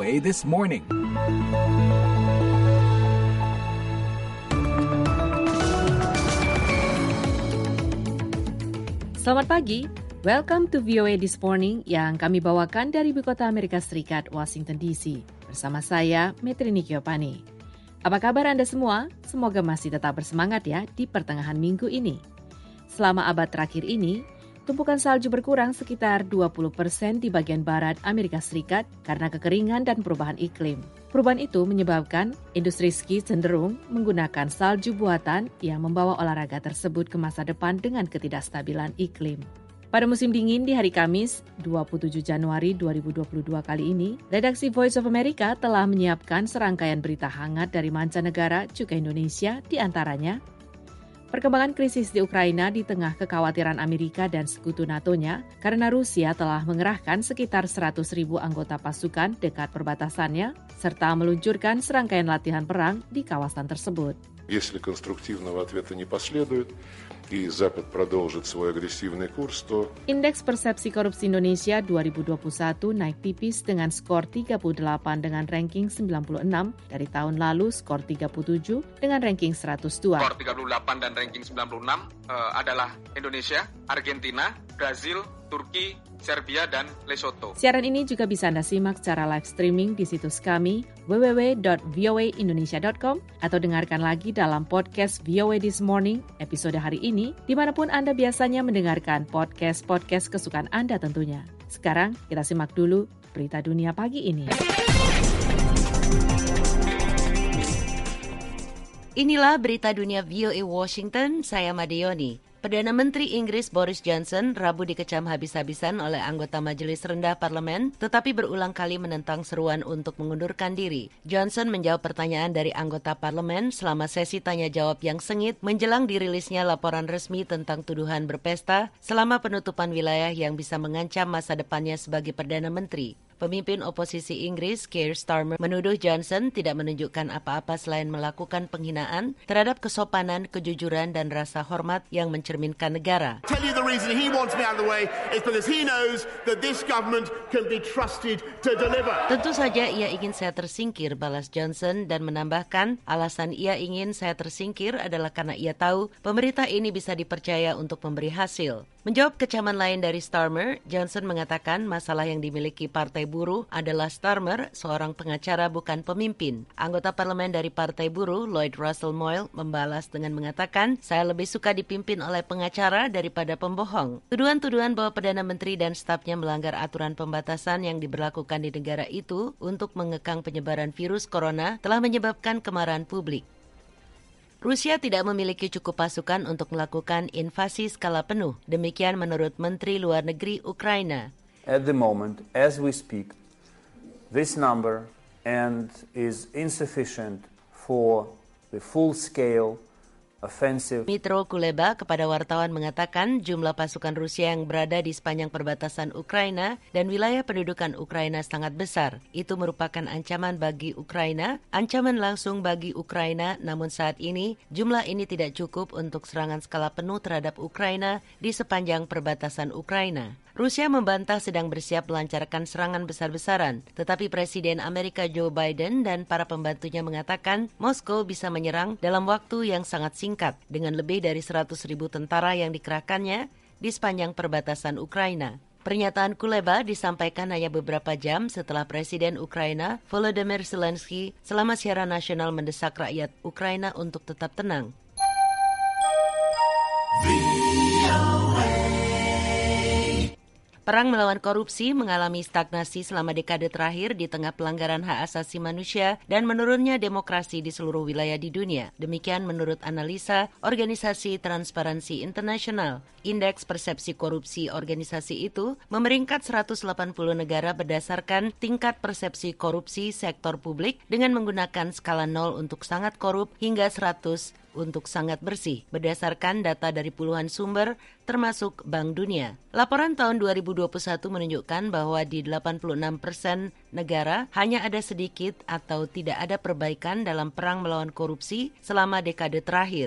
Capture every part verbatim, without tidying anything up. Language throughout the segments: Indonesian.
A This Morning. Selamat pagi, welcome to V O A This Morning yang kami bawakan dari ibu kota Amerika Serikat, Washington D C. Bersama saya, Metrini Kiopani. Apa kabar Anda semua? Semoga masih tetap bersemangat ya di pertengahan minggu ini. Selama abad terakhir ini, tumpukan salju berkurang sekitar dua puluh persen di bagian barat Amerika Serikat karena kekeringan dan perubahan iklim. Perubahan itu menyebabkan industri ski cenderung menggunakan salju buatan yang membawa olahraga tersebut ke masa depan dengan ketidakstabilan iklim. Pada musim dingin di hari Kamis, dua puluh tujuh Januari dua ribu dua puluh dua kali ini, redaksi Voice of America telah menyiapkan serangkaian berita hangat dari mancanegara juga Indonesia, di antaranya perkembangan krisis di Ukraina di tengah kekhawatiran Amerika dan sekutu NATO-nya karena Rusia telah mengerahkan sekitar seratus ribu anggota pasukan dekat perbatasannya serta meluncurkan serangkaian latihan perang di kawasan tersebut. Если конструктивного ответа не последует, и Запад продолжит свой агрессивный курс, то... Indeks Persepsi Korupsi Indonesia dua ribu dua puluh satu naik tipis dengan skor tiga puluh delapan dengan ranking sembilan puluh enam, dari tahun lalu skor tiga puluh tujuh dengan ranking seratus dua. Skor tiga puluh delapan dan ranking sembilan puluh enam uh, adalah Indonesia, Argentina, Brazil, Turki, Serbia, dan Lesotho. Siaran ini juga bisa Anda simak secara live streaming di situs kami w w w dot v o a indonesia dot com atau dengarkan lagi dalam podcast V O A This Morning episode hari ini dimanapun Anda biasanya mendengarkan podcast-podcast kesukaan Anda tentunya. Sekarang kita simak dulu berita dunia pagi ini. Inilah berita dunia V O A Washington, saya Madeoni. Perdana Menteri Inggris Boris Johnson Rabu dikecam habis-habisan oleh anggota Majelis Rendah Parlemen, tetapi berulang kali menentang seruan untuk mengundurkan diri. Johnson menjawab pertanyaan dari anggota parlemen selama sesi tanya-jawab yang sengit menjelang dirilisnya laporan resmi tentang tuduhan berpesta selama penutupan wilayah yang bisa mengancam masa depannya sebagai Perdana Menteri. Pemimpin oposisi Inggris, Keir Starmer, menuduh Johnson tidak menunjukkan apa-apa selain melakukan penghinaan terhadap kesopanan, kejujuran, dan rasa hormat yang mencerminkan negara. Tell you the reason he wants me out of the way is because he knows that this government can be trusted to deliver. Tentu saja ia ingin saya tersingkir, balas Johnson, dan menambahkan alasan ia ingin saya tersingkir adalah karena ia tahu pemerintah ini bisa dipercaya untuk memberi hasil. Menjawab kecaman lain dari Starmer, Johnson mengatakan masalah yang dimiliki Partai Buruh adalah Starmer, seorang pengacara bukan pemimpin. Anggota parlemen dari Partai Buruh, Lloyd Russell Moyle, membalas dengan mengatakan, saya lebih suka dipimpin oleh pengacara daripada pembohong. Tuduhan-tuduhan bahwa Perdana Menteri dan stafnya melanggar aturan pembatasan yang diberlakukan di negara itu untuk mengekang penyebaran virus corona telah menyebabkan kemarahan publik. Rusia tidak memiliki cukup pasukan untuk melakukan invasi skala penuh. Demikian menurut Menteri Luar Negeri Ukraina. At the moment, as we speak, this number and is insufficient for the full-scale offensive. Dmytro Kuleba kepada wartawan mengatakan jumlah pasukan Rusia yang berada di sepanjang perbatasan Ukraina dan wilayah pendudukan Ukraina sangat besar. Itu merupakan ancaman bagi Ukraina, ancaman langsung bagi Ukraina, namun saat ini jumlah ini tidak cukup untuk serangan skala penuh terhadap Ukraina di sepanjang perbatasan Ukraina. Rusia membantah sedang bersiap melancarkan serangan besar-besaran, tetapi Presiden Amerika Joe Biden dan para pembantunya mengatakan Moskow bisa menyerang dalam waktu yang sangat singkat dengan lebih dari seratus ribu tentara yang dikerahkannya di sepanjang perbatasan Ukraina. Pernyataan Kuleba disampaikan hanya beberapa jam setelah Presiden Ukraina Volodymyr Zelensky selama siaran nasional mendesak rakyat Ukraina untuk tetap tenang. Perang melawan korupsi mengalami stagnasi selama dekade terakhir di tengah pelanggaran hak asasi manusia dan menurunnya demokrasi di seluruh wilayah di dunia. Demikian menurut analisa Organisasi Transparansi Internasional. Indeks persepsi korupsi organisasi itu memeringkat seratus delapan puluh negara berdasarkan tingkat persepsi korupsi sektor publik dengan menggunakan skala nol untuk sangat korup hingga seratus untuk sangat bersih, berdasarkan data dari puluhan sumber, termasuk Bank Dunia. Laporan tahun dua ribu dua puluh satu menunjukkan bahwa di delapan puluh enam persen negara hanya ada sedikit atau tidak ada perbaikan dalam perang melawan korupsi selama dekade terakhir.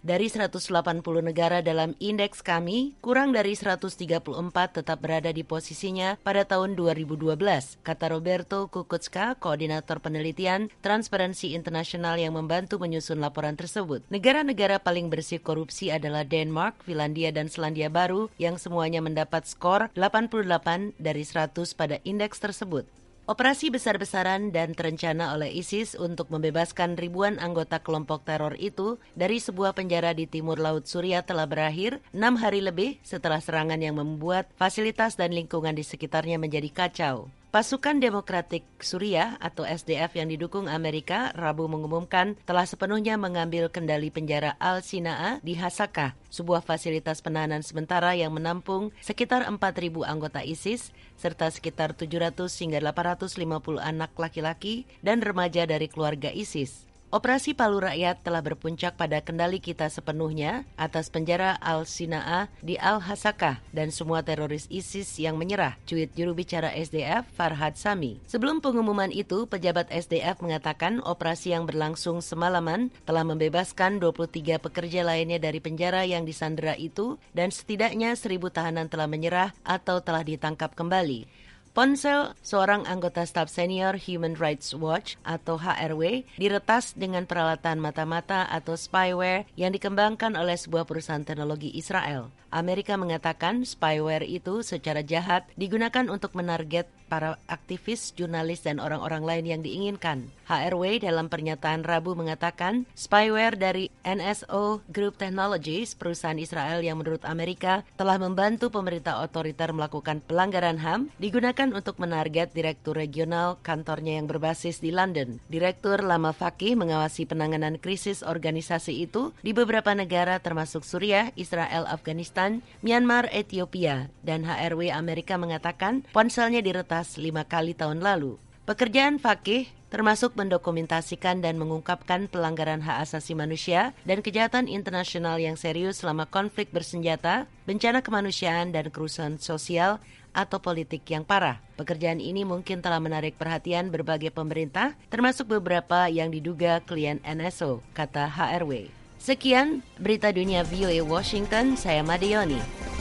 Dari seratus delapan puluh negara dalam indeks kami, kurang dari seratus tiga puluh empat tetap berada di posisinya pada tahun dua ribu dua belas, kata Roberto Kukuczka, koordinator penelitian Transparency International yang membantu menyusun laporan tersebut. Negara-negara paling bersih korupsi adalah Denmark, Finlandia, dan Selandia Baru yang semuanya mendapat skor delapan puluh delapan dari seratus pada indeks tersebut. Operasi besar-besaran dan terencana oleh ISIS untuk membebaskan ribuan anggota kelompok teror itu dari sebuah penjara di timur laut Suriah telah berakhir enam hari lebih setelah serangan yang membuat fasilitas dan lingkungan di sekitarnya menjadi kacau. Pasukan Demokratik Suriah atau S D F yang didukung Amerika Rabu mengumumkan telah sepenuhnya mengambil kendali penjara Al-Sinaa di Hasakah, sebuah fasilitas penahanan sementara yang menampung sekitar empat ribu anggota ISIS serta sekitar tujuh ratus hingga delapan ratus lima puluh anak laki-laki dan remaja dari keluarga ISIS. Operasi Palu Rakyat telah berpuncak pada kendali kita sepenuhnya atas penjara Al-Sinaa di Al-Hasakah dan semua teroris ISIS yang menyerah, cuit juru bicara S D F Farhad Sami. Sebelum pengumuman itu, pejabat S D F mengatakan operasi yang berlangsung semalaman telah membebaskan dua puluh tiga pekerja lainnya dari penjara yang disandera itu dan setidaknya seribu tahanan telah menyerah atau telah ditangkap kembali. Ponsel seorang anggota staf senior Human Rights Watch atau H R W diretas dengan peralatan mata-mata atau spyware yang dikembangkan oleh sebuah perusahaan teknologi Israel. Amerika mengatakan spyware itu secara jahat digunakan untuk menarget para aktivis, jurnalis, dan orang-orang lain yang diinginkan. H R W dalam pernyataan Rabu mengatakan spyware dari N S O Group Technologies, perusahaan Israel yang menurut Amerika telah membantu pemerintah otoriter melakukan pelanggaran H A M, digunakan untuk menarget direktur regional kantornya yang berbasis di London. Direktur Lama Fakih mengawasi penanganan krisis organisasi itu di beberapa negara termasuk Suriah, Israel, Afghanistan, Myanmar, Ethiopia, dan H R W Amerika mengatakan ponselnya diretas lima kali tahun lalu. Pekerjaan Fakih termasuk mendokumentasikan dan mengungkapkan pelanggaran hak asasi manusia dan kejahatan internasional yang serius selama konflik bersenjata, bencana kemanusiaan, dan kerusuhan sosial atau politik yang parah. Pekerjaan ini mungkin telah menarik perhatian berbagai pemerintah, termasuk beberapa yang diduga klien N S O, kata H R W. Sekian berita dunia V O A Washington, saya Madioni.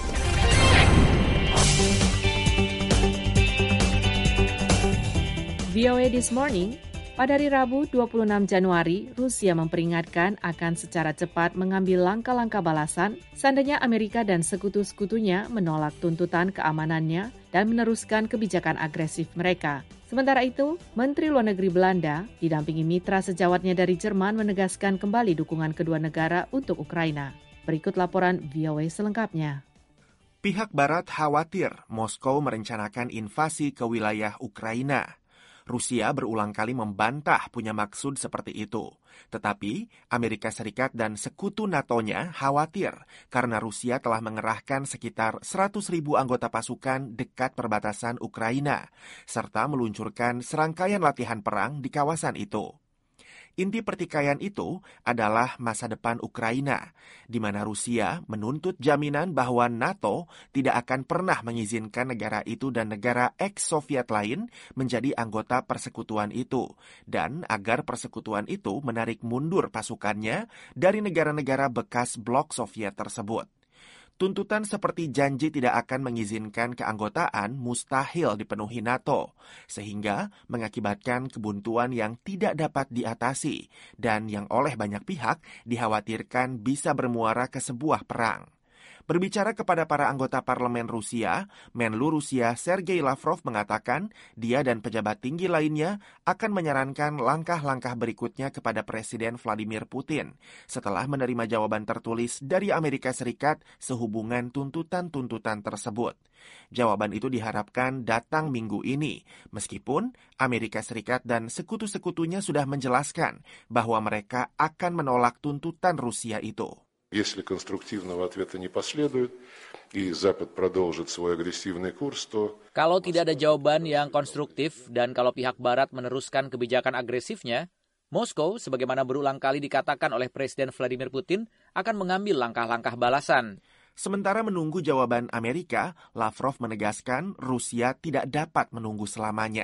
V O A This Morning. Pada hari Rabu dua puluh enam Januari, Rusia memperingatkan akan secara cepat mengambil langkah-langkah balasan seandainya Amerika dan sekutu-sekutunya menolak tuntutan keamanannya dan meneruskan kebijakan agresif mereka. Sementara itu, Menteri Luar Negeri Belanda didampingi mitra sejawatnya dari Jerman menegaskan kembali dukungan kedua negara untuk Ukraina. Berikut laporan V O A selengkapnya. Pihak Barat khawatir Moskow merencanakan invasi ke wilayah Ukraina. Rusia berulang kali membantah punya maksud seperti itu. Tetapi Amerika Serikat dan sekutu NATO-nya khawatir karena Rusia telah mengerahkan sekitar seratus ribu anggota pasukan dekat perbatasan Ukraina, serta meluncurkan serangkaian latihan perang di kawasan itu. Inti pertikaian itu adalah masa depan Ukraina, di mana Rusia menuntut jaminan bahwa NATO tidak akan pernah mengizinkan negara itu dan negara ex-Soviet lain menjadi anggota persekutuan itu, dan agar persekutuan itu menarik mundur pasukannya dari negara-negara bekas blok Soviet tersebut. Tuntutan seperti janji tidak akan mengizinkan keanggotaan mustahil dipenuhi NATO, sehingga mengakibatkan kebuntuan yang tidak dapat diatasi dan yang oleh banyak pihak dikhawatirkan bisa bermuara ke sebuah perang. Berbicara kepada para anggota parlemen Rusia, Menlu Rusia Sergei Lavrov mengatakan dia dan pejabat tinggi lainnya akan menyarankan langkah-langkah berikutnya kepada Presiden Vladimir Putin setelah menerima jawaban tertulis dari Amerika Serikat sehubungan tuntutan-tuntutan tersebut. Jawaban itu diharapkan datang minggu ini, meskipun Amerika Serikat dan sekutu-sekutunya sudah menjelaskan bahwa mereka akan menolak tuntutan Rusia itu. Если конструктивного ответа не последует, и Запад продолжит свой агрессивный курс, то... Kalau tidak ada jawaban yang konstruktif dan kalau pihak Barat meneruskan kebijakan agresifnya, Moskow, sebagaimana berulang kali dikatakan oleh Presiden Vladimir Putin, akan mengambil langkah-langkah balasan. Sementara menunggu jawaban Amerika, Lavrov menegaskan Rusia tidak dapat menunggu selamanya.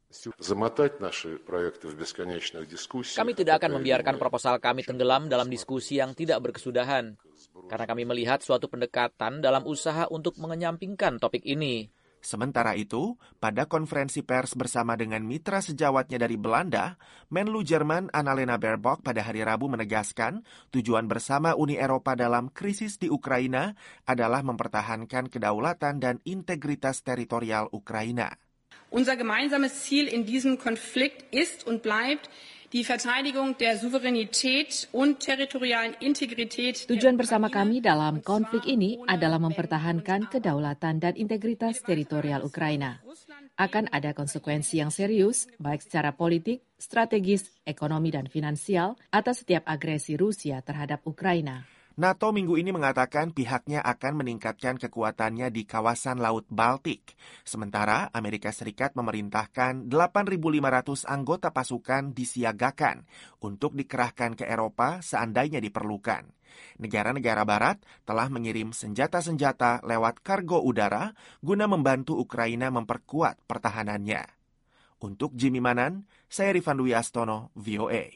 Kami tidak akan membiarkan proposal kami tenggelam dalam diskusi yang tidak berkesudahan, karena kami melihat suatu pendekatan dalam usaha untuk mengenyampingkan topik ini. Sementara itu, pada konferensi pers bersama dengan mitra sejawatnya dari Belanda, Menlu Jerman Annalena Baerbock pada hari Rabu menegaskan tujuan bersama Uni Eropa dalam krisis di Ukraina adalah mempertahankan kedaulatan dan integritas teritorial Ukraina. Unser gemeinsames Ziel in diesem Konflikt ist und bleibt die Verteidigung der Souveränität und territorialen Integrität. Tujuan bersama kami dalam konflik ini adalah mempertahankan kedaulatan dan integritas teritorial Ukraina. Akan ada konsekuensi yang serius, baik secara politik, strategis, ekonomi, dan finansial atas setiap agresi Rusia terhadap Ukraina. NATO minggu ini mengatakan pihaknya akan meningkatkan kekuatannya di kawasan Laut Baltik. Sementara Amerika Serikat memerintahkan delapan ribu lima ratus anggota pasukan disiagakan untuk dikerahkan ke Eropa seandainya diperlukan. Negara-negara Barat telah mengirim senjata-senjata lewat kargo udara guna membantu Ukraina memperkuat pertahanannya. Untuk Jimmy Manan, saya Rifan Dwi Astono, V O A.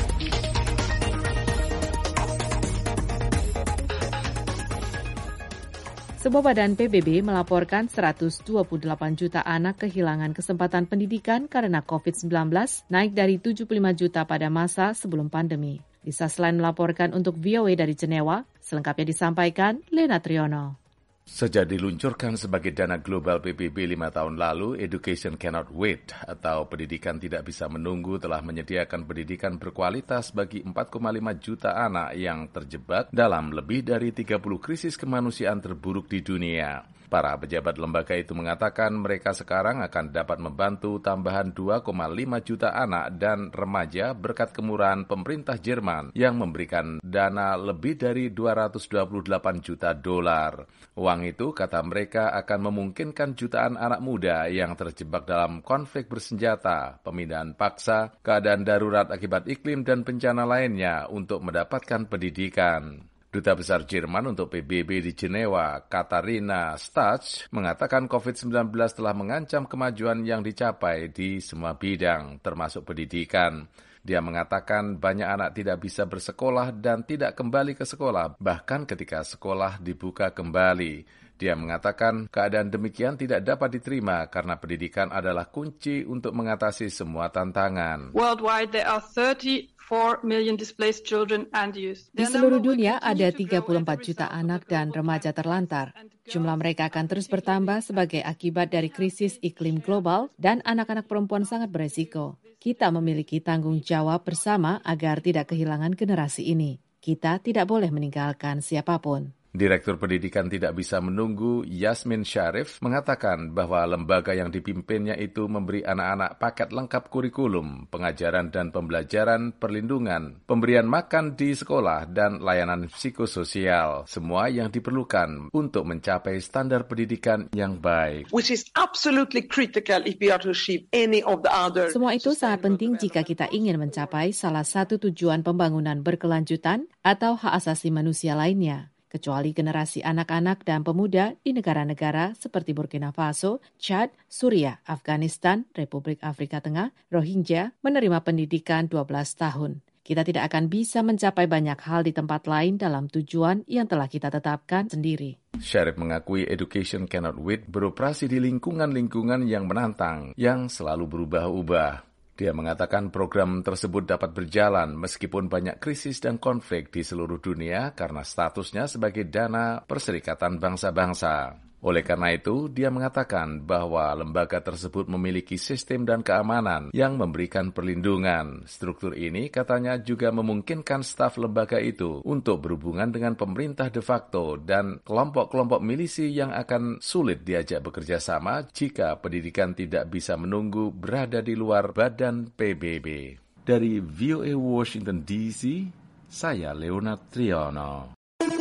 Sebuah badan P B B melaporkan seratus dua puluh delapan juta anak kehilangan kesempatan pendidikan karena covid sembilan belas, naik dari tujuh puluh lima juta pada masa sebelum pandemi. Lisa Schlein melaporkan untuk V O A dari Jenewa, selengkapnya disampaikan Lena Triono. Sejak diluncurkan sebagai dana global P B B lima tahun lalu, Education Cannot Wait atau pendidikan tidak bisa menunggu telah menyediakan pendidikan berkualitas bagi empat koma lima juta anak yang terjebak dalam lebih dari tiga puluh krisis kemanusiaan terburuk di dunia. Para pejabat lembaga itu mengatakan mereka sekarang akan dapat membantu tambahan dua koma lima juta anak dan remaja berkat kemurahan pemerintah Jerman yang memberikan dana lebih dari dua ratus dua puluh delapan juta dolar. Uang itu, kata mereka, akan memungkinkan jutaan anak muda yang terjebak dalam konflik bersenjata, pemindahan paksa, keadaan darurat akibat iklim dan bencana lainnya untuk mendapatkan pendidikan. Duta Besar Jerman untuk P B B di Jenewa, Katharina Stach, mengatakan covid sembilan belas telah mengancam kemajuan yang dicapai di semua bidang, termasuk pendidikan. Dia mengatakan banyak anak tidak bisa bersekolah dan tidak kembali ke sekolah, bahkan ketika sekolah dibuka kembali. Dia mengatakan keadaan demikian tidak dapat diterima karena pendidikan adalah kunci untuk mengatasi semua tantangan. Worldwide there are thirty-four million displaced children and youth. Di seluruh dunia ada tiga puluh empat juta anak dan remaja terlantar. Jumlah mereka akan terus bertambah sebagai akibat dari krisis iklim global dan anak-anak perempuan sangat beresiko. Kita memiliki tanggung jawab bersama agar tidak kehilangan generasi ini. Kita tidak boleh meninggalkan siapapun. Direktur Pendidikan Tidak Bisa Menunggu, Yasmin Syarif, mengatakan bahwa lembaga yang dipimpinnya itu memberi anak-anak paket lengkap kurikulum, pengajaran dan pembelajaran, perlindungan, pemberian makan di sekolah, dan layanan psikososial. Semua yang diperlukan untuk mencapai standar pendidikan yang baik. Which is absolutely critical if we are to achieve any of the other. Semua itu sangat penting jika kita ingin mencapai salah satu tujuan pembangunan berkelanjutan atau hak asasi manusia lainnya. Kecuali generasi anak-anak dan pemuda di negara-negara seperti Burkina Faso, Chad, Suriah, Afghanistan, Republik Afrika Tengah, Rohingya menerima pendidikan dua belas tahun. Kita tidak akan bisa mencapai banyak hal di tempat lain dalam tujuan yang telah kita tetapkan sendiri. Syarif mengakui Education Cannot Wait beroperasi di lingkungan-lingkungan yang menantang, yang selalu berubah-ubah. Dia mengatakan program tersebut dapat berjalan meskipun banyak krisis dan konflik di seluruh dunia karena statusnya sebagai dana Perserikatan Bangsa-Bangsa. Oleh karena itu, dia mengatakan bahwa lembaga tersebut memiliki sistem dan keamanan yang memberikan perlindungan. Struktur ini katanya juga memungkinkan staf lembaga itu untuk berhubungan dengan pemerintah de facto dan kelompok-kelompok milisi yang akan sulit diajak bekerja sama jika pendidikan tidak bisa menunggu berada di luar badan P B B. Dari V O A Washington D C, saya Leonard Triono.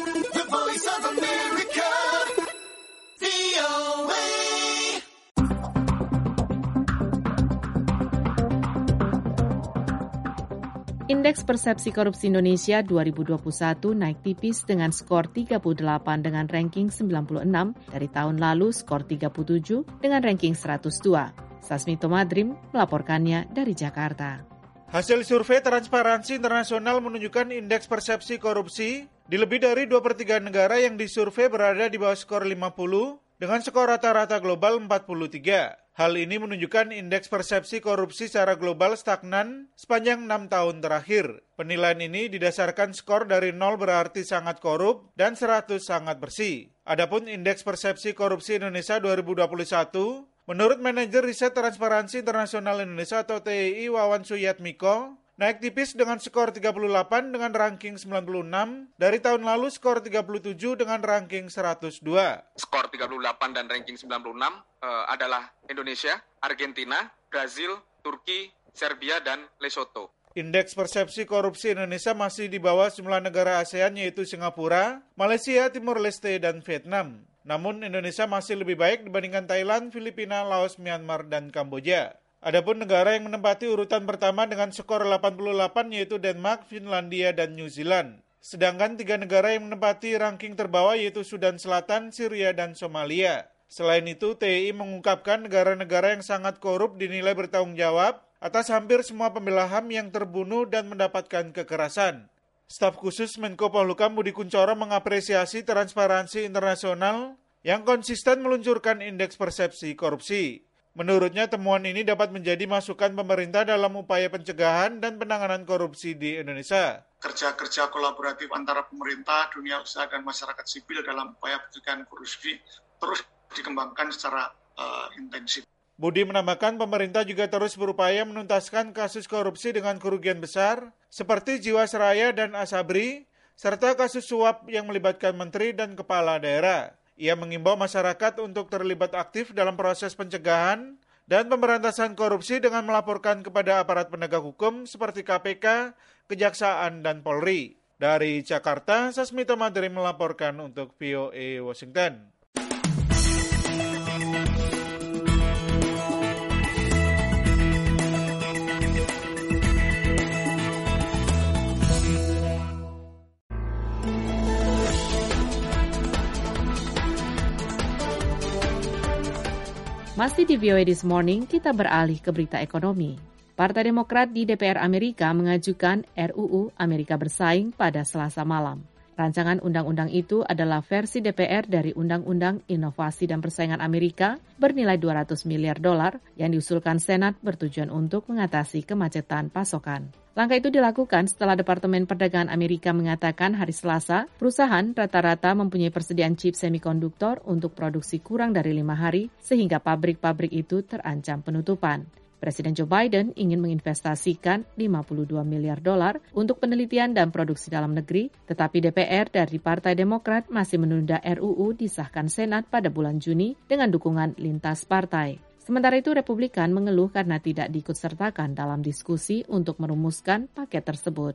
Indeks Persepsi Korupsi Indonesia dua ribu dua puluh satu naik tipis dengan skor tiga puluh delapan dengan ranking sembilan puluh enam, dari tahun lalu skor tiga puluh tujuh dengan ranking seratus dua. Sasmito Madrim melaporkannya dari Jakarta. Hasil survei Transparansi Internasional menunjukkan indeks persepsi korupsi di lebih dari dua per tiga negara yang disurvei berada di bawah skor lima puluh dengan skor rata-rata global empat puluh tiga. Hal ini menunjukkan indeks persepsi korupsi secara global stagnan sepanjang enam tahun terakhir. Penilaian ini didasarkan skor dari nol berarti sangat korup dan seratus sangat bersih. Adapun indeks persepsi korupsi Indonesia dua ribu dua puluh satu, menurut manajer riset Transparansi Internasional Indonesia atau T I I Wawan Suyatmiko, naik tipis dengan skor tiga puluh delapan dengan ranking sembilan puluh enam, dari tahun lalu skor tiga puluh tujuh dengan ranking seratus dua. Skor tiga puluh delapan dan ranking sembilan puluh enam uh, adalah Indonesia, Argentina, Brazil, Turki, Serbia, dan Lesotho. Indeks persepsi korupsi Indonesia masih di bawah sejumlah negara ASEAN yaitu Singapura, Malaysia, Timur Leste, dan Vietnam. Namun Indonesia masih lebih baik dibandingkan Thailand, Filipina, Laos, Myanmar, dan Kamboja. Adapun negara yang menempati urutan pertama dengan skor delapan puluh delapan yaitu Denmark, Finlandia, dan New Zealand. Sedangkan tiga negara yang menempati ranking terbawah yaitu Sudan Selatan, Syria, dan Somalia. Selain itu, T I I mengungkapkan negara-negara yang sangat korup dinilai bertanggung jawab atas hampir semua pembela H A M yang terbunuh dan mendapatkan kekerasan. Staf khusus Menko Polhukam Budi Kunchoro mengapresiasi Transparansi Internasional yang konsisten meluncurkan indeks persepsi korupsi. Menurutnya temuan ini dapat menjadi masukan pemerintah dalam upaya pencegahan dan penanganan korupsi di Indonesia. Kerja-kerja kolaboratif antara pemerintah, dunia usaha, dan masyarakat sipil dalam upaya pencegahan korupsi terus dikembangkan secara uh, intensif. Budi menambahkan pemerintah juga terus berupaya menuntaskan kasus korupsi dengan kerugian besar seperti Jiwasraya dan Asabri, serta kasus suap yang melibatkan menteri dan kepala daerah. Ia mengimbau masyarakat untuk terlibat aktif dalam proses pencegahan dan pemberantasan korupsi dengan melaporkan kepada aparat penegak hukum seperti K P K, Kejaksaan, dan Polri. Dari Jakarta, Sasmito Madrim melaporkan untuk V O A Washington. Masih di V O A This Morning, kita beralih ke berita ekonomi. Partai Demokrat di D P R Amerika mengajukan R U U Amerika Bersaing pada Selasa malam. Rancangan undang-undang itu adalah versi D P R dari Undang-Undang Inovasi dan Persaingan Amerika bernilai dua ratus miliar dolar yang diusulkan Senat bertujuan untuk mengatasi kemacetan pasokan. Langkah itu dilakukan setelah Departemen Perdagangan Amerika mengatakan hari Selasa, perusahaan rata-rata mempunyai persediaan chip semikonduktor untuk produksi kurang dari lima hari, sehingga pabrik-pabrik itu terancam penutupan. Presiden Joe Biden ingin menginvestasikan lima puluh dua miliar dolar untuk penelitian dan produksi dalam negeri, tetapi D P R dari Partai Demokrat masih menunda R U U disahkan Senat pada bulan Juni dengan dukungan lintas partai. Sementara itu, Republikan mengeluh karena tidak diikutsertakan dalam diskusi untuk merumuskan paket tersebut.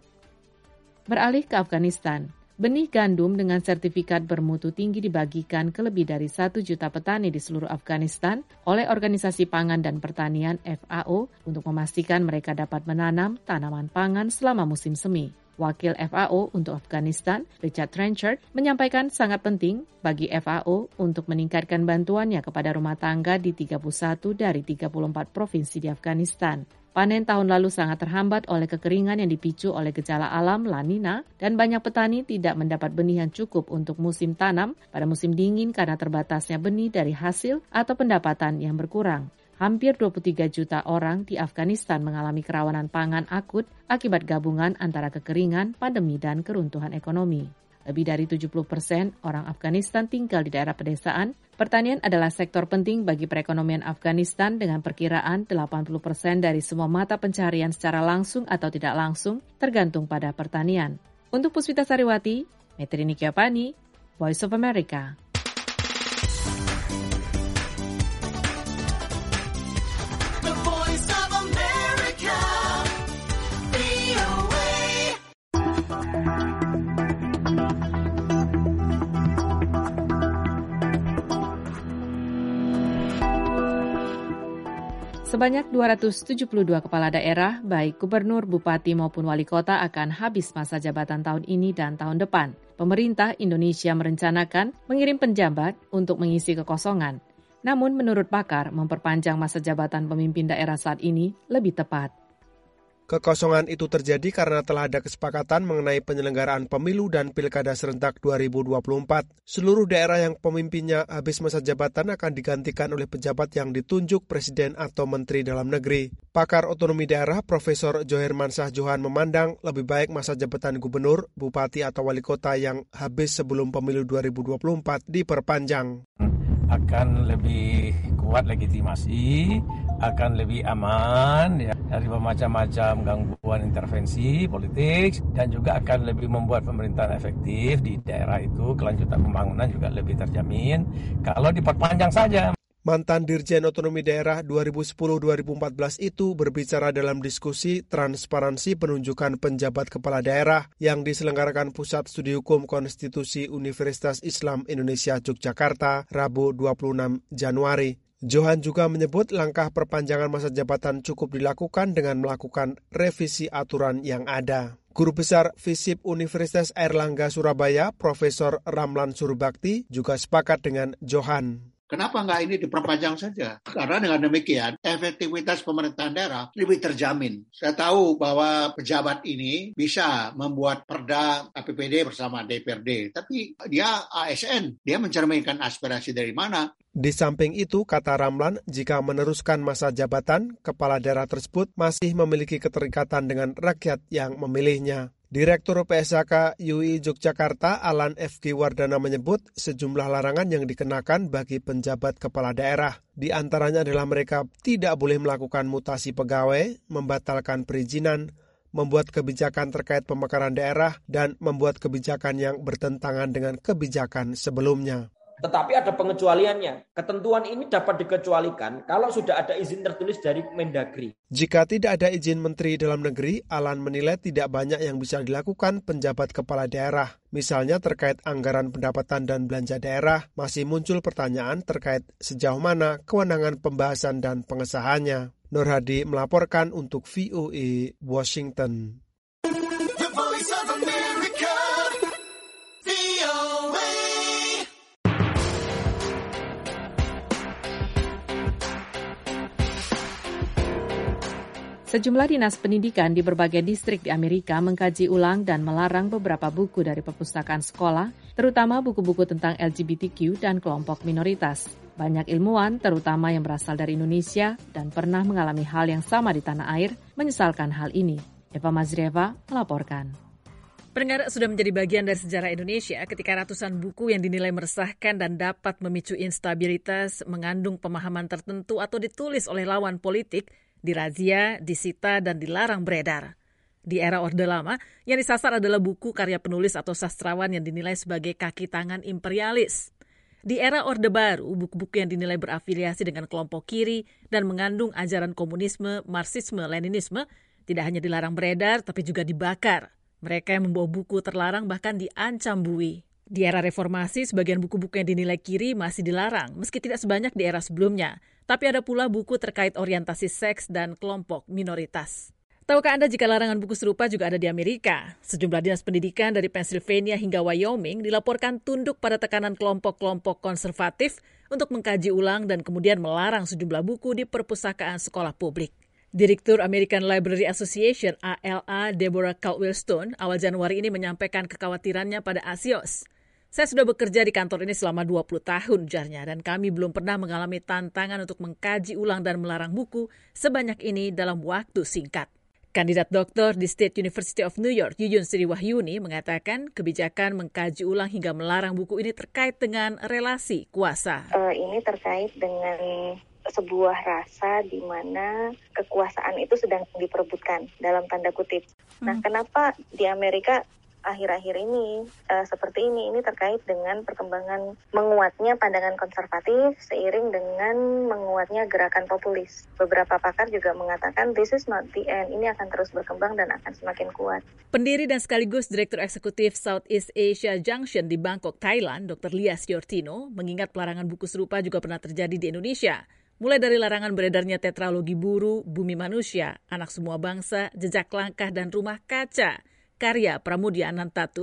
Beralih ke Afghanistan, benih gandum dengan sertifikat bermutu tinggi dibagikan ke lebih dari satu juta petani di seluruh Afghanistan oleh Organisasi Pangan dan Pertanian F A O untuk memastikan mereka dapat menanam tanaman pangan selama musim semi. Wakil F A O untuk Afghanistan, Richard Trenchard, menyampaikan sangat penting bagi F A O untuk meningkatkan bantuannya kepada rumah tangga di tiga puluh satu dari tiga puluh empat provinsi di Afghanistan. Panen tahun lalu sangat terhambat oleh kekeringan yang dipicu oleh gejala alam La Nina dan banyak petani tidak mendapat benih yang cukup untuk musim tanam pada musim dingin karena terbatasnya benih dari hasil atau pendapatan yang berkurang. Hampir dua puluh tiga juta orang di Afghanistan mengalami kerawanan pangan akut akibat gabungan antara kekeringan, pandemi, dan keruntuhan ekonomi. Lebih dari tujuh puluh persen orang Afghanistan tinggal di daerah pedesaan. Pertanian adalah sektor penting bagi perekonomian Afghanistan dengan perkiraan delapan puluh persen dari semua mata pencarian secara langsung atau tidak langsung tergantung pada pertanian. Untuk Puspita Sariwati, Metrini Kiopani, Voice of America. Sebanyak dua ratus tujuh puluh dua kepala daerah, baik gubernur, bupati maupun wali kota akan habis masa jabatan tahun ini dan tahun depan. Pemerintah Indonesia merencanakan mengirim penjabat untuk mengisi kekosongan. Namun menurut pakar, memperpanjang masa jabatan pemimpin daerah saat ini lebih tepat. Kekosongan itu terjadi karena telah ada kesepakatan mengenai penyelenggaraan pemilu dan pilkada serentak dua ribu dua puluh empat. Seluruh daerah yang pemimpinnya habis masa jabatan akan digantikan oleh pejabat yang ditunjuk presiden atau menteri dalam negeri. Pakar otonomi daerah Profesor Joher Mansah Johan memandang lebih baik masa jabatan gubernur, bupati atau wali kota yang habis sebelum pemilu dua ribu dua puluh empat diperpanjang. Akan lebih kuat legitimasi, akan lebih aman ya, dari macam-macam gangguan intervensi politik, dan juga akan lebih membuat pemerintahan efektif di daerah itu, kelanjutan pembangunan juga lebih terjamin kalau diperpanjang saja. Mantan Dirjen Otonomi Daerah dua ribu sepuluh sampai dua ribu empat belas itu berbicara dalam diskusi transparansi penunjukan penjabat kepala daerah yang diselenggarakan Pusat Studi Hukum Konstitusi Universitas Islam Indonesia Yogyakarta Rabu dua puluh enam Januari. Johan juga menyebut langkah perpanjangan masa jabatan cukup dilakukan dengan melakukan revisi aturan yang ada. Guru Besar FISIP Universitas Airlangga Surabaya, Profesor Ramlan Surbakti, juga sepakat dengan Johan. Kenapa nggak ini diperpanjang saja? Karena dengan demikian, efektivitas pemerintahan daerah lebih terjamin. Saya tahu bahwa pejabat ini bisa membuat perda A P B D bersama D P R D, tapi dia A S N, dia mencerminkan aspirasi dari mana? Di samping itu, kata Ramlan, jika meneruskan masa jabatan, kepala daerah tersebut masih memiliki keterikatan dengan rakyat yang memilihnya. Direktur P S H K U I Yogyakarta Alan F G Wardana menyebut sejumlah larangan yang dikenakan bagi penjabat kepala daerah. Di antaranya adalah mereka tidak boleh melakukan mutasi pegawai, membatalkan perizinan, membuat kebijakan terkait pemekaran daerah, dan membuat kebijakan yang bertentangan dengan kebijakan sebelumnya. Tetapi ada pengecualiannya. Ketentuan ini dapat dikecualikan kalau sudah ada izin tertulis dari Mendagri. Jika tidak ada izin Menteri Dalam Negeri, Alan menilai tidak banyak yang bisa dilakukan penjabat kepala daerah. Misalnya terkait anggaran pendapatan dan belanja daerah, masih muncul pertanyaan terkait sejauh mana kewenangan pembahasan dan pengesahannya. Nur Hadi melaporkan untuk V O A Washington. Sejumlah dinas pendidikan di berbagai distrik di Amerika mengkaji ulang dan melarang beberapa buku dari perpustakaan sekolah, terutama buku-buku tentang L G B T Q dan kelompok minoritas. Banyak ilmuwan, terutama yang berasal dari Indonesia dan pernah mengalami hal yang sama di tanah air, menyesalkan hal ini. Eva Mazrieva melaporkan. Pendengar, sudah menjadi bagian dari sejarah Indonesia ketika ratusan buku yang dinilai meresahkan dan dapat memicu instabilitas, mengandung pemahaman tertentu atau ditulis oleh lawan politik, dirazia, disita, dan dilarang beredar. Di era Orde Lama, yang disasar adalah buku karya penulis atau sastrawan yang dinilai sebagai kaki tangan imperialis. Di era Orde Baru, buku-buku yang dinilai berafiliasi dengan kelompok kiri dan mengandung ajaran komunisme, marxisme, leninisme tidak hanya dilarang beredar, tapi juga dibakar. Mereka yang membawa buku terlarang bahkan diancam buih. Di era reformasi, sebagian buku-buku yang dinilai kiri masih dilarang, meski tidak sebanyak di era sebelumnya. Tapi ada pula buku terkait orientasi seks dan kelompok minoritas. Tahukah Anda jika larangan buku serupa juga ada di Amerika? Sejumlah dinas pendidikan dari Pennsylvania hingga Wyoming dilaporkan tunduk pada tekanan kelompok-kelompok konservatif untuk mengkaji ulang dan kemudian melarang sejumlah buku di perpustakaan sekolah publik. Direktur American Library Association A L A Deborah Caldwell-Stone awal Januari ini menyampaikan kekhawatirannya pada Axios. Saya sudah bekerja di kantor ini selama dua puluh tahun, ujarnya, dan kami belum pernah mengalami tantangan untuk mengkaji ulang dan melarang buku sebanyak ini dalam waktu singkat. Kandidat doktor di State University of New York, Yuyun Sri Wahyuni, mengatakan kebijakan mengkaji ulang hingga melarang buku ini terkait dengan relasi kuasa. Uh, ini terkait dengan sebuah rasa di mana kekuasaan itu sedang diperebutkan dalam tanda kutip. Nah, hmm. kenapa di Amerika akhir-akhir ini uh, seperti ini ini terkait dengan perkembangan menguatnya pandangan konservatif seiring dengan menguatnya gerakan populis. Beberapa pakar juga mengatakan this is not the end, ini akan terus berkembang dan akan semakin kuat. Pendiri dan sekaligus Direktur Eksekutif Southeast Asia Junction di Bangkok, Thailand, Doktor Lias Yortino, mengingat pelarangan buku serupa juga pernah terjadi di Indonesia. Mulai dari larangan beredarnya tetralogi Buru, Bumi Manusia, Anak Semua Bangsa, Jejak Langkah, dan Rumah Kaca, karya Pramudia Anantatur,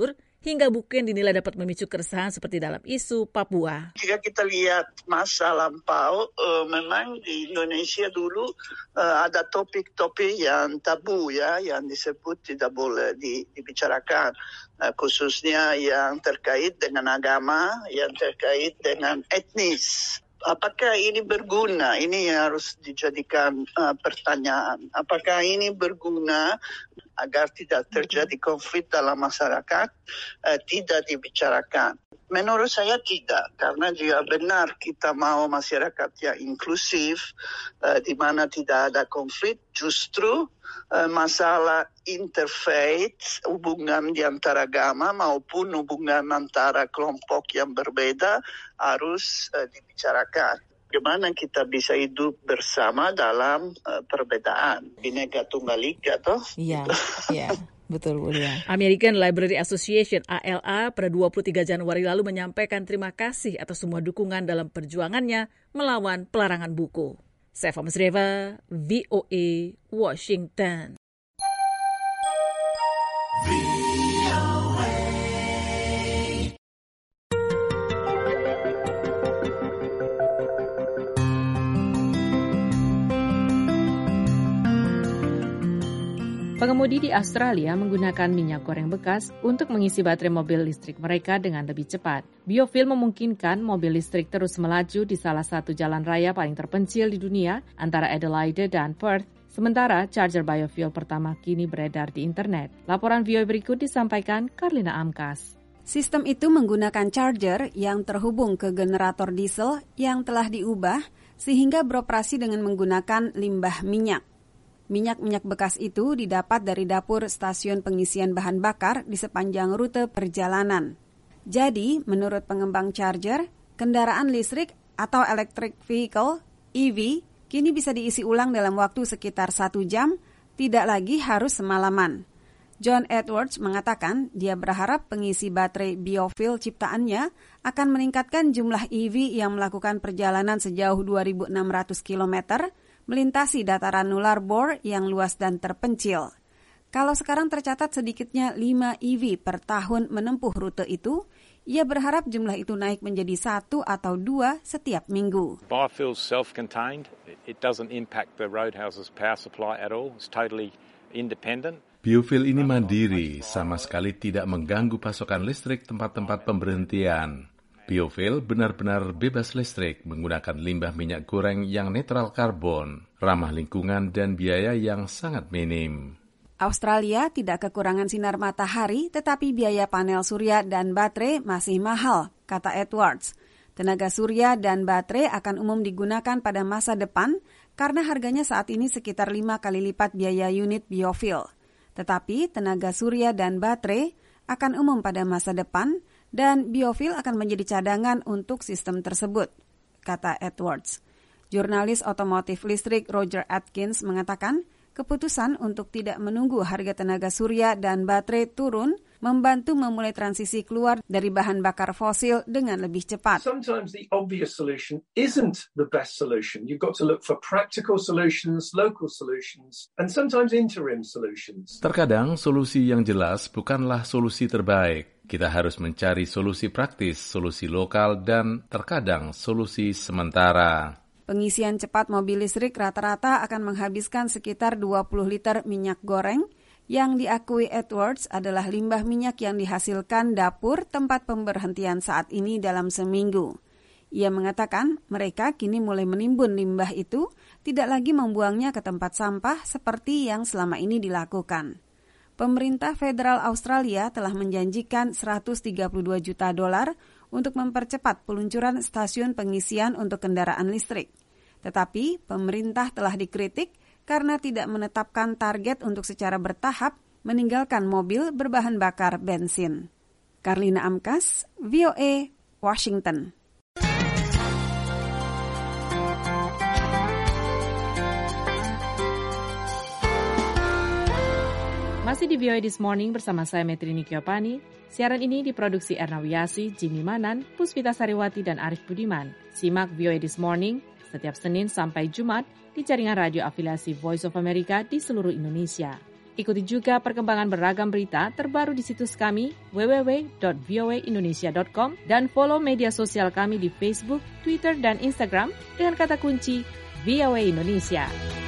hingga buku yang dinilai dapat memicu keresahan seperti dalam isu Papua. Jika kita lihat masa lampau, uh, memang di Indonesia dulu uh, ada topik-topik yang tabu ya, yang disebut tidak boleh di, dibicarakan, uh, khususnya yang terkait dengan agama, yang terkait dengan etnis. Apakah ini berguna? Ini yang harus dijadikan uh, pertanyaan. Apakah ini berguna agar tidak terjadi konflik dalam masyarakat, uh, tidak dibicarakan? Menurut saya tidak, karena jika benar kita mau masyarakat yang inklusif, uh, di mana tidak ada konflik, justru uh, masalah interfaith, hubungan di antara agama maupun hubungan antara kelompok yang berbeda harus uh, dibicarakan. Bagaimana kita bisa hidup bersama dalam uh, perbedaan? Bhinneka Tunggal Ika, toh? Iya, iya. Betul, Bu Lia. American Library Association A L A pada dua puluh tiga Januari lalu menyampaikan terima kasih atas semua dukungan dalam perjuangannya melawan pelarangan buku. Saya Fama Sreva, V O A, Washington. Pengemudi di Australia menggunakan minyak goreng bekas untuk mengisi baterai mobil listrik mereka dengan lebih cepat. Biofuel memungkinkan mobil listrik terus melaju di salah satu jalan raya paling terpencil di dunia antara Adelaide dan Perth, sementara charger biofuel pertama kini beredar di internet. Laporan V O A berikut disampaikan Karlina Amkas. Sistem itu menggunakan charger yang terhubung ke generator diesel yang telah diubah sehingga beroperasi dengan menggunakan limbah minyak. Minyak-minyak bekas itu didapat dari dapur stasiun pengisian bahan bakar di sepanjang rute perjalanan. Jadi, menurut pengembang charger, kendaraan listrik atau electric vehicle E V kini bisa diisi ulang dalam waktu sekitar satu jam, tidak lagi harus semalaman. John Edwards mengatakan dia berharap pengisi baterai biofuel ciptaannya akan meningkatkan jumlah E V yang melakukan perjalanan sejauh dua ribu enam ratus kilometer melintasi dataran nular bor yang luas dan terpencil. Kalau sekarang tercatat sedikitnya lima E V per tahun menempuh rute itu, ia berharap jumlah itu naik menjadi satu atau dua setiap minggu. Biofuel self-contained. It doesn't impact the roadhouse's power supply at all. It's totally independent. Biofuel ini mandiri, sama sekali tidak mengganggu pasokan listrik tempat-tempat pemberhentian. Biofuel benar-benar bebas listrik menggunakan limbah minyak goreng yang netral karbon, ramah lingkungan dan biaya yang sangat minim. Australia tidak kekurangan sinar matahari, tetapi biaya panel surya dan baterai masih mahal, kata Edwards. Tenaga surya dan baterai akan umum digunakan pada masa depan karena harganya saat ini sekitar lima kali lipat biaya unit biofuel. Tetapi tenaga surya dan baterai akan umum pada masa depan dan biofuel akan menjadi cadangan untuk sistem tersebut, kata Edwards. Jurnalis otomotif listrik Roger Atkins mengatakan keputusan untuk tidak menunggu harga tenaga surya dan baterai turun membantu memulai transisi keluar dari bahan bakar fosil dengan lebih cepat. Sometimes the obvious solution isn't the best solution. You've got to look for practical solutions, local solutions, and sometimes interim solutions. Terkadang solusi yang jelas bukanlah solusi terbaik. Kita harus mencari solusi praktis, solusi lokal, dan terkadang solusi sementara. Pengisian cepat mobil listrik rata-rata akan menghabiskan sekitar dua puluh liter minyak goreng, yang diakui Edwards adalah limbah minyak yang dihasilkan dapur tempat pemberhentian saat ini dalam seminggu. Ia mengatakan mereka kini mulai menimbun limbah itu, tidak lagi membuangnya ke tempat sampah seperti yang selama ini dilakukan. Pemerintah federal Australia telah menjanjikan seratus tiga puluh dua juta dolar untuk mempercepat peluncuran stasiun pengisian untuk kendaraan listrik. Tetapi pemerintah telah dikritik karena tidak menetapkan target untuk secara bertahap meninggalkan mobil berbahan bakar bensin. Karlina Amkas, V O A, Washington. Masih di V O A This Morning bersama saya Metrini Kiopani. Siaran ini diproduksi Erna Wiyasi, Jimmy Manan, Puspita Sariwati, dan Arif Budiman. Simak V O A This Morning setiap Senin sampai Jumat di jaringan radio afiliasi Voice of America di seluruh Indonesia. Ikuti juga perkembangan beragam berita terbaru di situs kami w w w dot v o a indonesia dot com dan follow media sosial kami di Facebook, Twitter, dan Instagram dengan kata kunci V O A Indonesia.